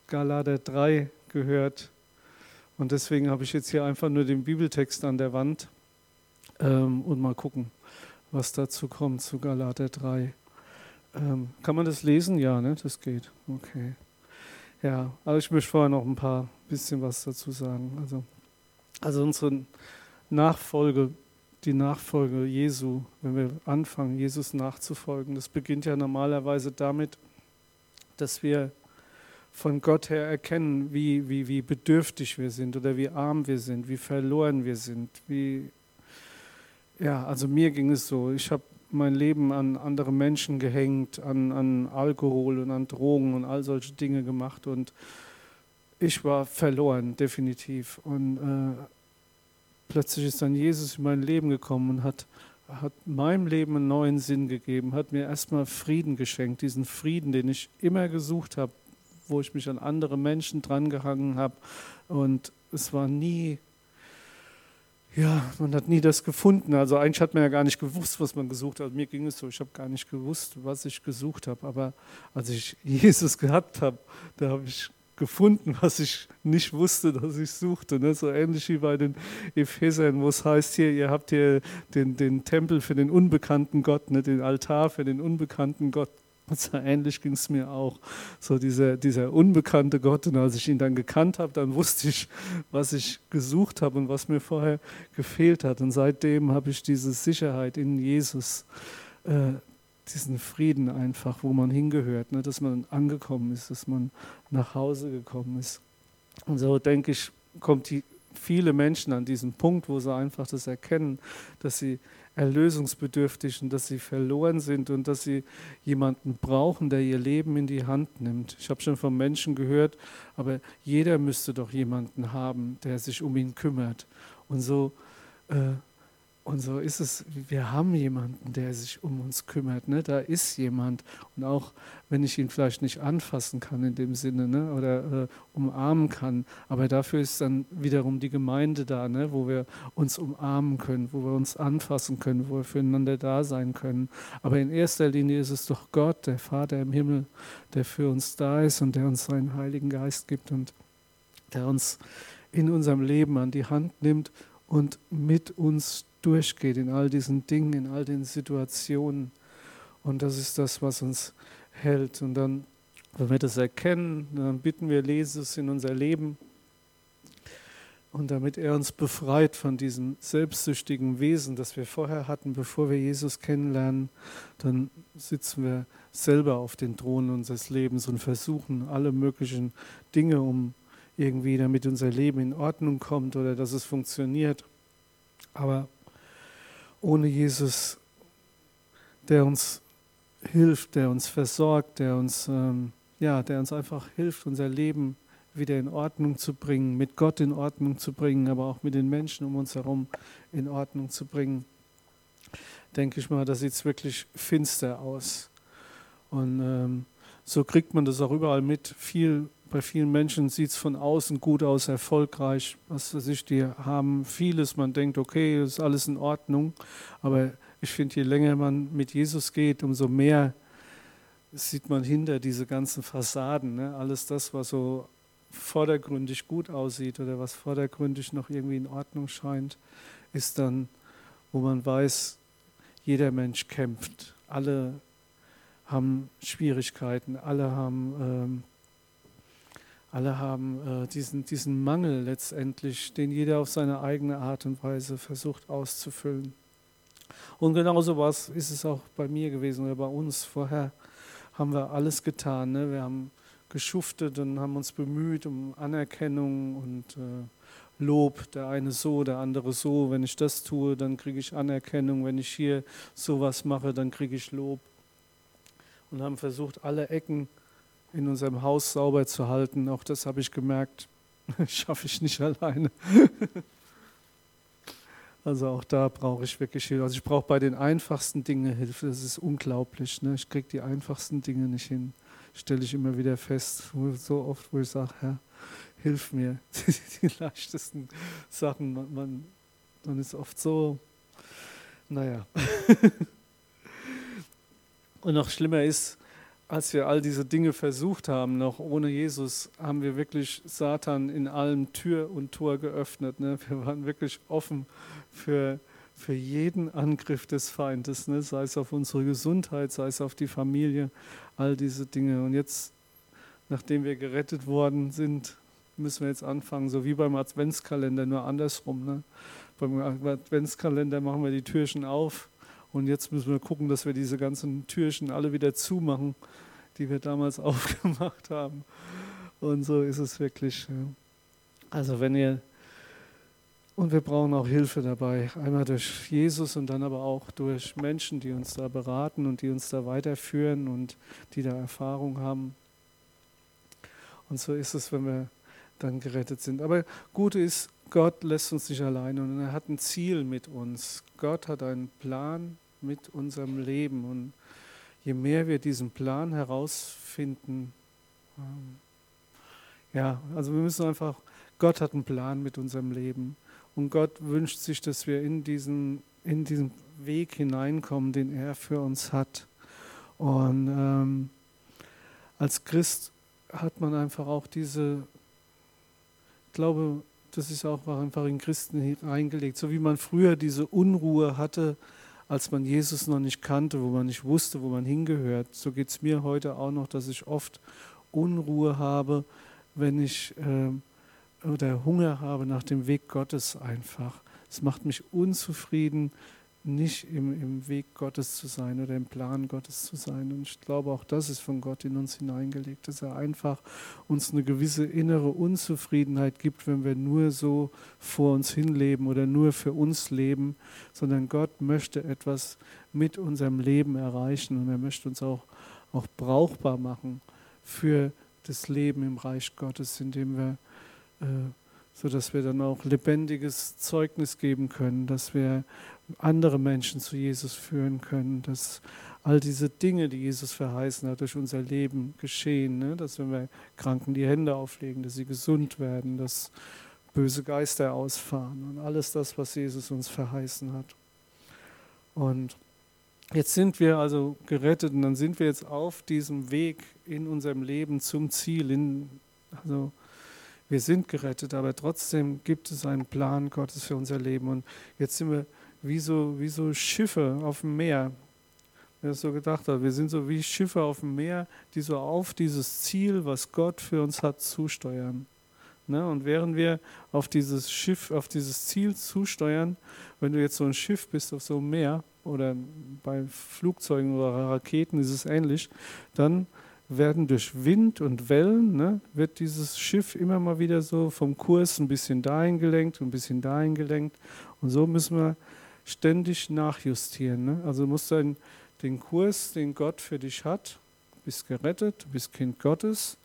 Galater 3 gehört und deswegen habe ich jetzt hier einfach nur den Bibeltext an der Wand und mal gucken, was dazu kommt zu Galater 3. Kann man das lesen? Ja, ne? Das geht. Okay. Ja, aber ich möchte vorher noch ein bisschen was dazu sagen. Also unsere Nachfolge, die Nachfolge Jesu, wenn wir anfangen, Jesus nachzufolgen, das beginnt ja normalerweise damit, dass wir von Gott her erkennen, wie bedürftig wir sind oder wie arm wir sind, wie verloren wir sind. Also mir ging es so, ich habe mein Leben an andere Menschen gehängt, an Alkohol und an Drogen und all solche Dinge gemacht und ich war verloren, definitiv. Und plötzlich ist dann Jesus in mein Leben gekommen und hat meinem Leben einen neuen Sinn gegeben, hat mir erstmal Frieden geschenkt, diesen Frieden, den ich immer gesucht habe, wo ich mich an andere Menschen drangehangen habe und es war nie, man hat nie das gefunden. Also eigentlich hat man ja gar nicht gewusst, was man gesucht hat. Mir ging es so, ich habe gar nicht gewusst, was ich gesucht habe. Aber als ich Jesus gehabt habe, da habe ich gefunden, was ich nicht wusste, dass ich suchte. Ne? So ähnlich wie bei den Ephesern, wo es heißt, hier, ihr habt hier den Tempel für den unbekannten Gott, ne? Den Altar für den unbekannten Gott. So ähnlich ging es mir auch. So dieser unbekannte Gott. Und als ich ihn dann gekannt habe, dann wusste ich, was ich gesucht habe und was mir vorher gefehlt hat. Und seitdem habe ich diese Sicherheit in Jesus, diesen Frieden einfach, wo man hingehört, ne? Dass man angekommen ist, dass man nach Hause gekommen ist. Und so denke ich, kommt viele Menschen an diesen Punkt, wo sie einfach das erkennen, dass sie erlösungsbedürftig und dass sie verloren sind und dass sie jemanden brauchen, der ihr Leben in die Hand nimmt. Ich habe schon von Menschen gehört, aber jeder müsste doch jemanden haben, der sich um ihn kümmert. Und so ist es, wir haben jemanden, der sich um uns kümmert. Ne? Da ist jemand. Und auch wenn ich ihn vielleicht nicht anfassen kann in dem Sinne, ne? Oder umarmen kann, aber dafür ist dann wiederum die Gemeinde da, ne? Wo wir uns umarmen können, wo wir uns anfassen können, wo wir füreinander da sein können. Aber in erster Linie ist es doch Gott, der Vater im Himmel, der für uns da ist und der uns seinen Heiligen Geist gibt und der uns in unserem Leben an die Hand nimmt und mit uns durchgeht in all diesen Dingen, in all den Situationen. Und das ist das, was uns hält. Und dann, wenn wir das erkennen, dann bitten wir Jesus in unser Leben. Und damit er uns befreit von diesem selbstsüchtigen Wesen, das wir vorher hatten, bevor wir Jesus kennenlernen, dann sitzen wir selber auf den Thron unseres Lebens und versuchen alle möglichen Dinge, um irgendwie, damit unser Leben in Ordnung kommt oder dass es funktioniert. Aber ohne Jesus, der uns hilft, der uns versorgt, der uns einfach hilft, unser Leben wieder in Ordnung zu bringen, mit Gott in Ordnung zu bringen, aber auch mit den Menschen um uns herum in Ordnung zu bringen, denke ich mal, da sieht es wirklich finster aus. Und so kriegt man das auch überall mit. Bei vielen Menschen sieht es von außen gut aus, erfolgreich, was weiß ich, die haben vieles, man denkt, okay, ist alles in Ordnung, aber ich finde, je länger man mit Jesus geht, umso mehr sieht man hinter diese ganzen Fassaden, ne? Alles das, was so vordergründig gut aussieht oder was vordergründig noch irgendwie in Ordnung scheint, ist dann, wo man weiß, jeder Mensch kämpft, alle haben Schwierigkeiten, alle haben diesen Mangel letztendlich, den jeder auf seine eigene Art und Weise versucht auszufüllen. Und genauso ist es auch bei mir gewesen oder bei uns. Vorher haben wir alles getan. Ne? Wir haben geschuftet und haben uns bemüht um Anerkennung und Lob. Der eine so, der andere so. Wenn ich das tue, dann kriege ich Anerkennung. Wenn ich hier sowas mache, dann kriege ich Lob. Und haben versucht, alle Ecken in unserem Haus sauber zu halten. Auch das habe ich gemerkt, schaffe ich nicht alleine. Also auch da brauche ich wirklich Hilfe. Also ich brauche bei den einfachsten Dingen Hilfe. Das ist unglaublich. Ne? Ich kriege die einfachsten Dinge nicht hin. Stelle ich immer wieder fest. So oft, wo ich sage, Herr, hilf mir. Die leichtesten Sachen. Man ist oft so, naja. Und noch schlimmer ist, als wir all diese Dinge versucht haben, noch ohne Jesus, haben wir wirklich Satan in allem Tür und Tor geöffnet. Ne? Wir waren wirklich offen für jeden Angriff des Feindes, ne? Sei es auf unsere Gesundheit, sei es auf die Familie, all diese Dinge. Und jetzt, nachdem wir gerettet worden sind, müssen wir jetzt anfangen, so wie beim Adventskalender, nur andersrum. Ne? Beim Adventskalender machen wir die Türchen auf und jetzt müssen wir gucken, dass wir diese ganzen Türchen alle wieder zumachen, die wir damals aufgemacht haben. Und so ist es wirklich. Ja. Also und wir brauchen auch Hilfe dabei, einmal durch Jesus und dann aber auch durch Menschen, die uns da beraten und die uns da weiterführen und die da Erfahrung haben. Und so ist es, wenn wir dann gerettet sind. Aber Gute ist, Gott lässt uns nicht alleine und er hat ein Ziel mit uns. Gott hat einen Plan mit unserem Leben und je mehr wir diesen Plan herausfinden, also wir müssen einfach, Gott hat einen Plan mit unserem Leben und Gott wünscht sich, dass wir in diesen Weg hineinkommen, den er für uns hat. Und als Christ hat man einfach auch ich glaube, das ist auch einfach in Christen hineingelegt, so wie man früher diese Unruhe hatte, als man Jesus noch nicht kannte, wo man nicht wusste, wo man hingehört. So geht es mir heute auch noch, dass ich oft Unruhe habe, wenn ich oder Hunger habe nach dem Weg Gottes einfach. Es macht mich unzufrieden, nicht im Weg Gottes zu sein oder im Plan Gottes zu sein. Und ich glaube, auch das ist von Gott in uns hineingelegt, dass er einfach uns eine gewisse innere Unzufriedenheit gibt, wenn wir nur so vor uns hinleben oder nur für uns leben, sondern Gott möchte etwas mit unserem Leben erreichen und er möchte uns auch brauchbar machen für das Leben im Reich Gottes, indem wir sodass wir dann auch lebendiges Zeugnis geben können, dass wir andere Menschen zu Jesus führen können, dass all diese Dinge, die Jesus verheißen hat, durch unser Leben geschehen, ne? Dass wenn wir Kranken die Hände auflegen, dass sie gesund werden, dass böse Geister ausfahren und alles das, was Jesus uns verheißen hat. Und jetzt sind wir also gerettet und dann sind wir jetzt auf diesem Weg in unserem Leben zum Ziel, wir sind gerettet, aber trotzdem gibt es einen Plan Gottes für unser Leben. Und jetzt sind wir wie so Schiffe auf dem Meer. Wer das so gedacht hat, wir sind so wie Schiffe auf dem Meer, die so auf dieses Ziel, was Gott für uns hat, zusteuern. Ne? Und während wir auf dieses Schiff, auf dieses Ziel zusteuern, wenn du jetzt so ein Schiff bist auf so einem Meer oder bei Flugzeugen oder Raketen ist es ähnlich, dann werden durch Wind und Wellen, ne, wird dieses Schiff immer mal wieder so vom Kurs ein bisschen dahin gelenkt und ein bisschen dahin gelenkt. Und so müssen wir ständig nachjustieren. Ne? Also du musst den Kurs, den Gott für dich hat, du bist gerettet, du bist Kind Gottes,